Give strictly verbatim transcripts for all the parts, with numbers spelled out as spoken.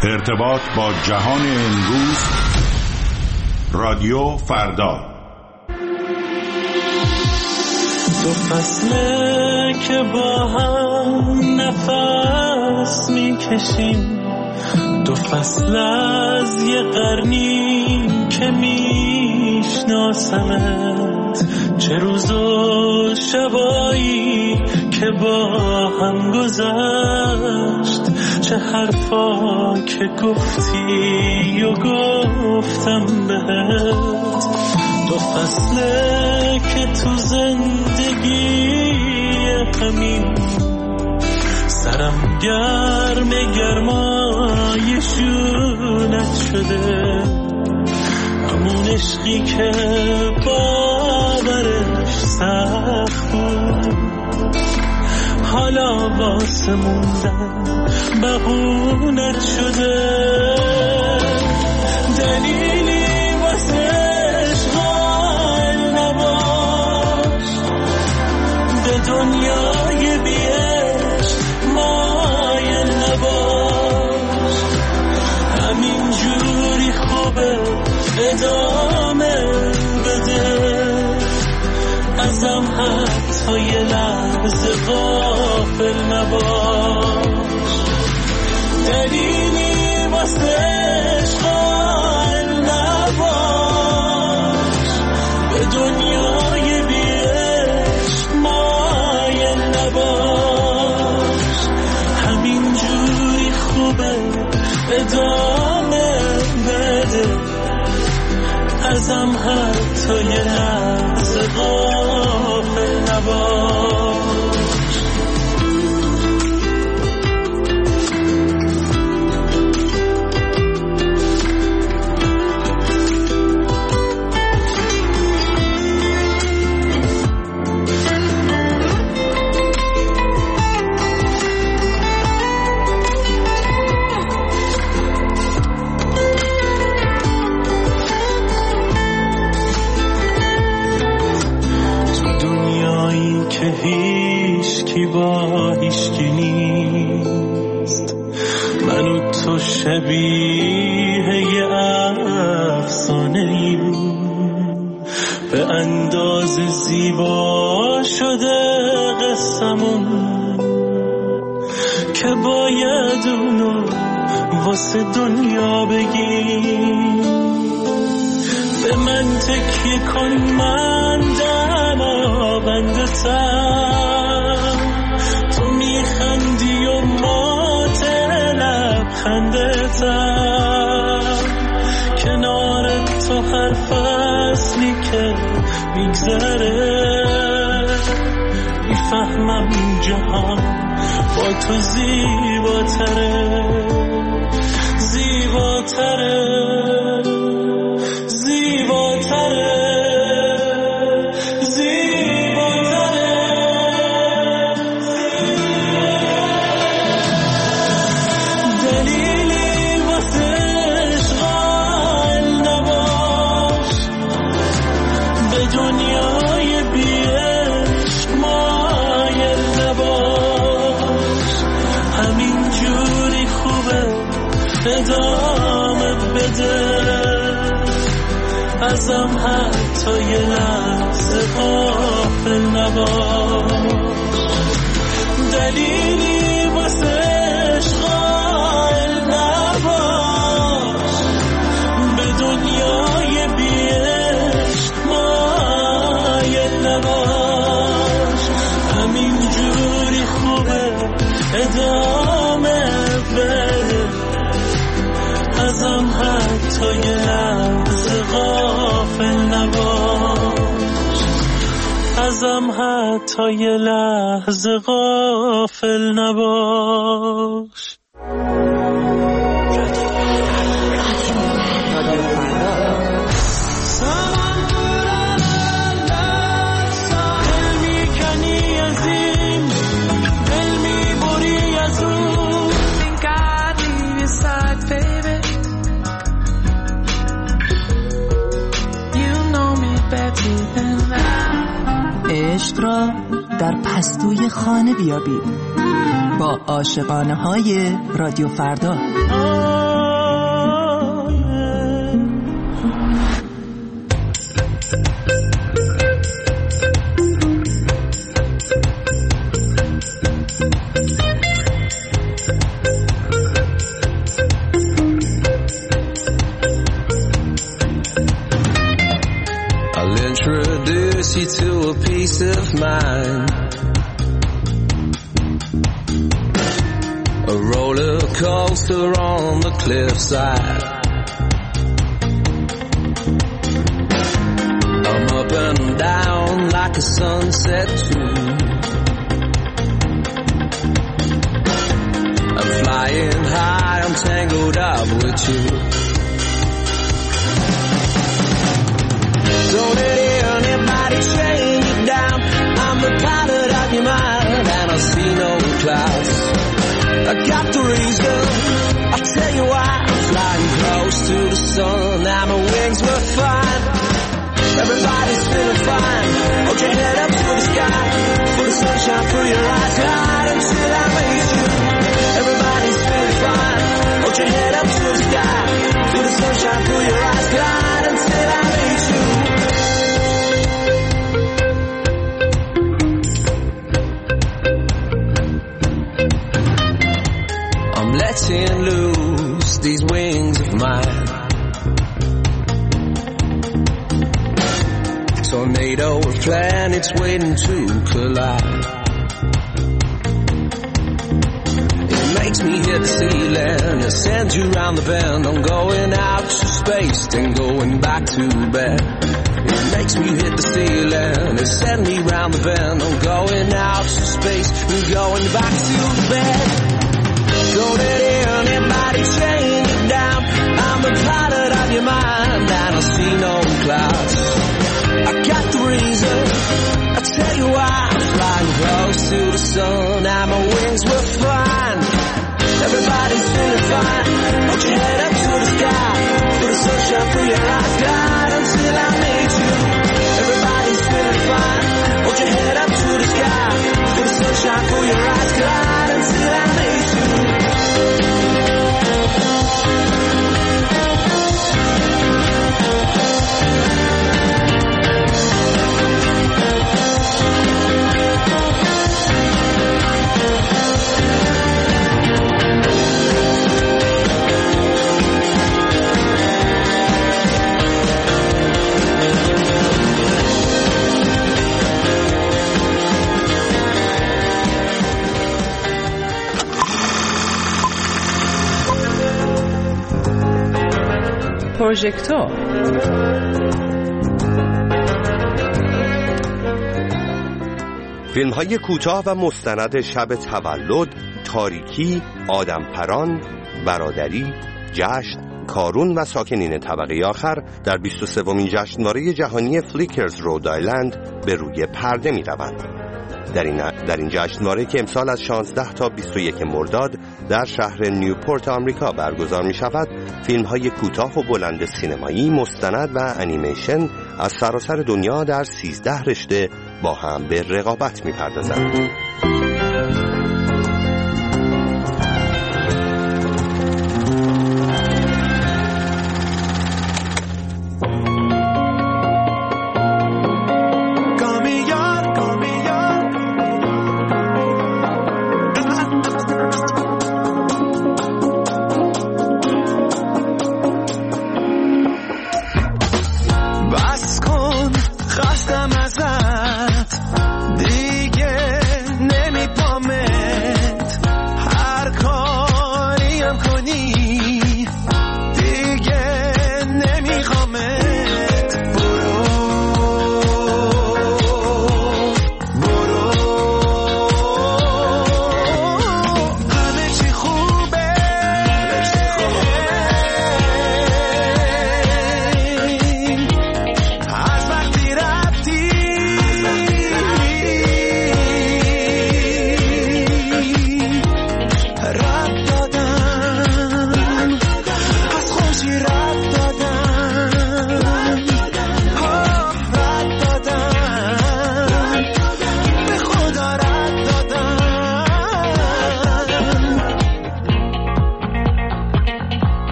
ارتباط با جهان امروز. رادیو فردا. دو فصله که با هم نفس میکشیم، دو فصل از یه قرنی که میشناسمت، چه روز و شبایی که با هم گذشت، چه حرفا که گفتی و گفتم بهت. دو فصله که تو زندگی همین سرم گرم گرمای شونت شده، همون عشقی که باورش سخت بود، حالا واسه موندن بهونت شده. دلیلی واسه عشق قائل نباش، به دنیای بی عشق مایل نباش، همین جوری خوبه ادامه بده، ازم حتی یه لحظه غافل نباش. دلیلی واسه عشق قائل نباش، به دنیای بی عشق مایل نباش، همین جوری خوبه ادامه بده، ازم حتی یه لحظه غافل نباش. هیچ کی با هیچ کی نیست، من و تو شبیه یه افسانه ایم، به اندازه زیبا شده قصمون که باید اونو واسه دنیا بگیم. به من تکیه کن، من دماغندتم، تو میخندی و مات لبخندتم، کنار تو هر فصلی که میگذره میفهمم جهان با تو زیباتره، زیباتره، زیباتره. ادامه بده، ازم حتی یه لحظه غافل نباش. دلیلی واسه عشق قائل نباش، به دنیای بی عشق مایل نباش، همین جوری خوبه ادامه بده، ازم حتی یه لحظه غافل نباش، ازم حتی یه لحظه غافل نباش. عشق را در پستوی خانه بیابید با عاشقانه های رادیو فردا. for peace of mind. A roller coaster on the cliffside. I'm up and down like a sunset tune. I'm flying high, I'm tangled up with you. Don't let anybody chain you down. I'm the pilot of your mind, and I see no clouds. I got the reason, I'll tell you why. I'm flying close to the sun, and my wings were fine. Everybody's feeling fine. Hold your head up to the sky, for the sunshine through your eyes. Glide until I meet you. Everybody's feeling fine. Hold your head up to the sky, for the sunshine through your eyes. Glide until I meet you. I'm letting loose these wings of mine. Tornado of planets waiting to collide. It makes me hit the ceiling, it sends you round the bend. I'm going out to space, then going back to bed. It makes me hit the ceiling, it sends me round the bend. I'm going out to space, and going back to bed. Don't let anybody chain you down. I'm the pilot of your mind, and I see no clouds. I got the reason, I'll tell you why. I'm flying close to the sun, and my wings were fine. Everybody's feeling fine. Hold your head up to the sky, for the sunshine through your eyes. Glide until I meet you. Everybody's feeling fine. Hold your head up to the sky, for the sunshine through your eyes. Glide until I meet you. پروژکتور فیلم های کوتاه و مستند شب تولد، تاریکی، آدم پران، برادری، جشن، کارون و ساکنین طبقه آخر در بیست و سومین جشنواره جهانی فلیکرز رود آیلند به روی پرده می روند. در این, در این جشنواره که امسال از شانزده تا بیست و یک مرداد در شهر نیوپورت آمریکا برگزار می شود، فیلم های کوتاه و بلند سینمایی، مستند و انیمیشن از سراسر دنیا در سیزده رشته با هم به رقابت می پردازند.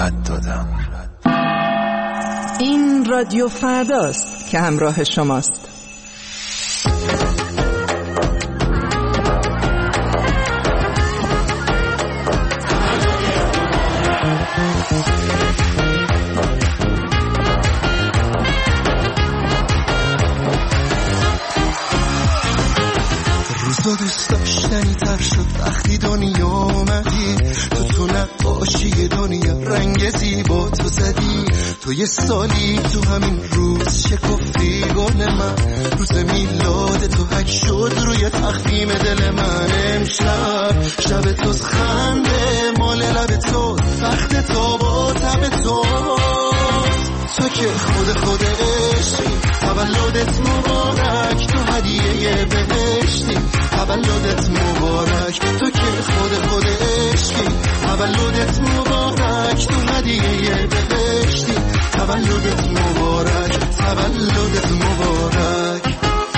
رد دادم. این رادیو فرداست که همراه شماست. روزا دوست داشتنی تر شد وقتی دنیا آمدی، تو تو نقاشی دنیا رنگ زیبا تو زدی. تو یه سالی تو همین روز شکفتی گل من، روز میلاد تو حک شد روی تخمیم دل من. امشب شب تو خنده مال لب تو، وقت تو با تب تو، تو که خود خود عشقی. تولدت مبارک تو هدیه بهشتی، تولدت مبارک تو که خود خود عشقی. تولدت مبارک تو هدیه بهشتی، تولدت مبارک، تولدت مبارک.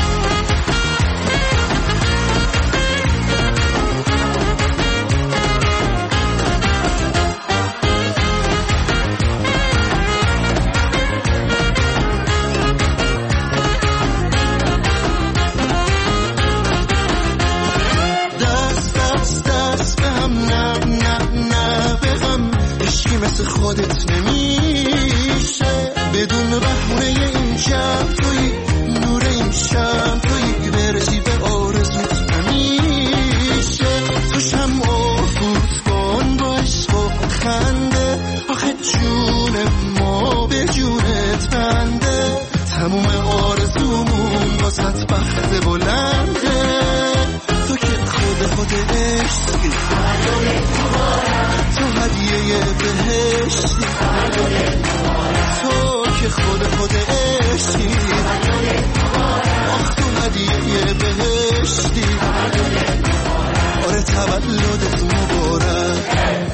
خودت نمیشه بدون بهونه این شب توی نور این شب توی برسی به آرزوت همیشه. تو شمع و فوتبان با عشق و خنده، آخه جون ما به جونت بنده. تموم آرزومون واسط بخت بلنده، تو که خود خود عشقی. تو هدیه بهشتی، تو که خود خود عشقی. آخ تو هدیه بهشتی، آره تولدت مبارک.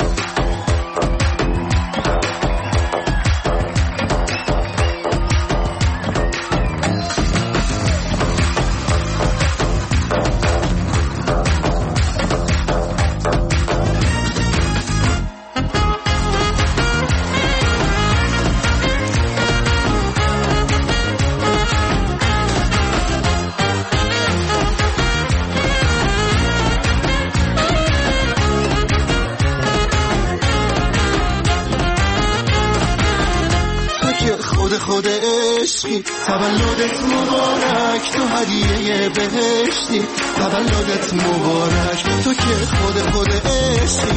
خود عشقی. تولدت مبارک تو هدیه بهشتی، تولدت مبارک تو که خود خود عشقی.